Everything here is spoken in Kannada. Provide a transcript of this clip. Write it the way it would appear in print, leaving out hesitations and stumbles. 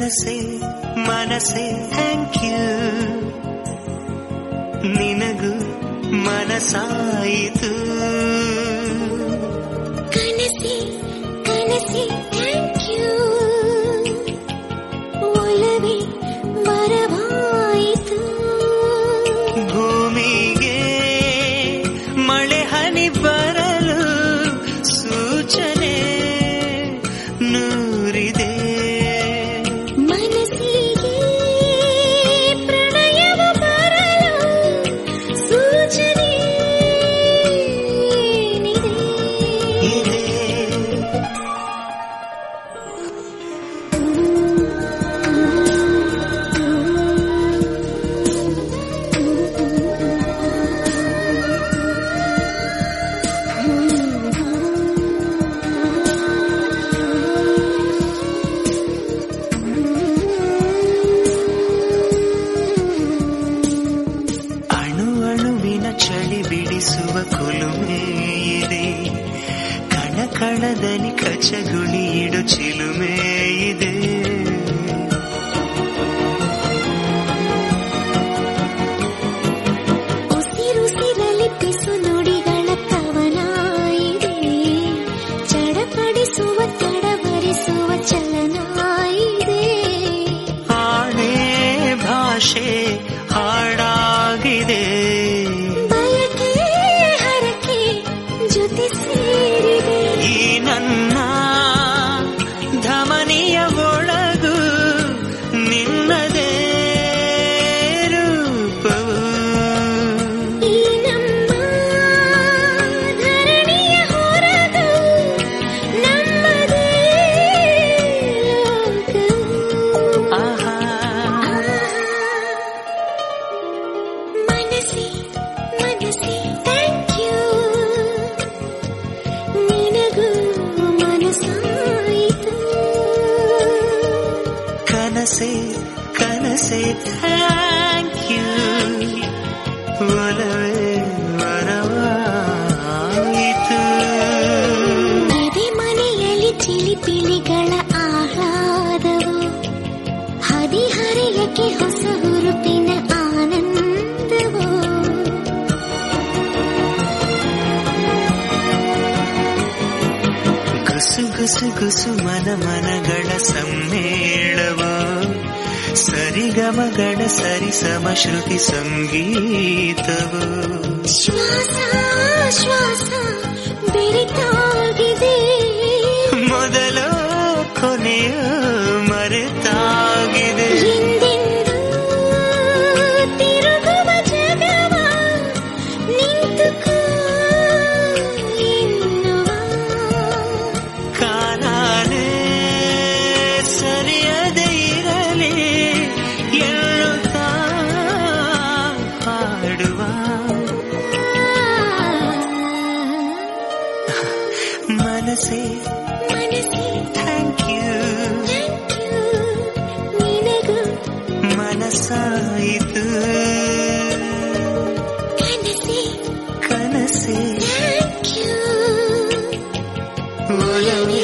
ಮನಸೇ ಮನಸೇ ಥ್ಯಾಂಕ್ ಯು, ನಿನಗೂ ಮನಸಾಯಿತು. ಕನಸೇ ಕನಸೇ ಥ್ಯಾಂಕ್ ಯು, ಒಲವೇ ವರವಾಯಿತು. ಭೂಮಿಗೆ ಮಳೆ ಹನಿ ಬರಲು ಸೂಚನೆ ನೂರಿದೆ. ಮನಸ್ಸಿಗೆ ಪ್ರಣಯವ ಬರಲು ಸೂಚನೆ ಏನಿದೆ? ಅಣು ಅಣುವಿನ ಚಳಿ ಬಿಡಿಸುವ ಕುಲುಮೆ ಇದೆ, ಕಣ ಕಣದಲ್ಲಿ ಕಚಗುಳಿ ಇಡು ಚಿಲುಮೆ ಇದೆ. ಉಸಿರುಸಿರಲಿ ಪಿಸು ನುಡಿಗಳ ಕವನ ಇದೆ, ಚಡಪಡಿಸುವ ತಡವರಿಸುವ ಚಲನ ಇದೆ. ಆಣೆ ಭಾಷೆ ಹಾಡಾಗಿದೆ, ಬಯಕೆ ಹರಕೆ ಜೊತೆ ಸೇರಿದೆ. ಈ ನನ್ನ ಧಮನಿಯ ಒಳಗು ನಿನ್ನದೇ ರೂಪವು. ಈ ನಮ್ಮ ಧರಣಿಯ ಹೊರಗು ನಮ್ಮದೇ ಲೋಕವು. ಆಹಾ ಮನಸ್ಸೇ ಮನಸ್ಸೇ ಥ್ಯಾಂಕ್ ಯು, ನಿನಗೂ ಮನಸಾಯಿತು. ಕನಸೇ ಕನಸೇ ಥ್ಯಾಂಕ್ ಯು, ಒಲವೇ ವರವಾಯಿತು. ಎದೆ ಮನೆಯಲ್ಲಿ ಚಿಲಿಪಿಲಿಗಳ ಆಹ್ಲಾದವು, ಹದಿಹರೆಯಕ್ಕೆ ಹೊಸ ಹುರುಪಿನ ಆನಂದವು. ಗುಸು ಗುಸು ಗುಸು ಮನ ಮನಗಳ ಸಮ್ಮೇಳವ, ಸರಿಗಮಗಳ ಸರಿಸಮ ಶ್ರುತಿ ಸಂಗೀತವು. ಶ್ವಾಸ ಶ್ವಾಸ ಬೆರೆತಾಗಿದೆ, ಮೊದಲು ಕೊನೆಯು ಮರೆತಾಗಿದೆ. ಎಂದೆಂದೂ ತಿರುಗುವ ಜಗವ ನಿಂತುಕೋ ಎನ್ನುವ. ಕಾಲಾನೇ ಸರಿಯದೇ ಇರಲಿ ಎನ್ನುತ್ತಾ ಹಾಡುವ. ಮನಸೇ ಮನಸ್ಸೇ ಥ್ಯಾಂಕ್ ಯು, ಥ್ಯಾಂಕ್ ಯು, ನಿನಗೂ ಮನಸಾಯಿತು. ಕನಸೇ ಕನಸೇ ಥ್ಯಾಂಕ್ ಯು, ಒಲವೇ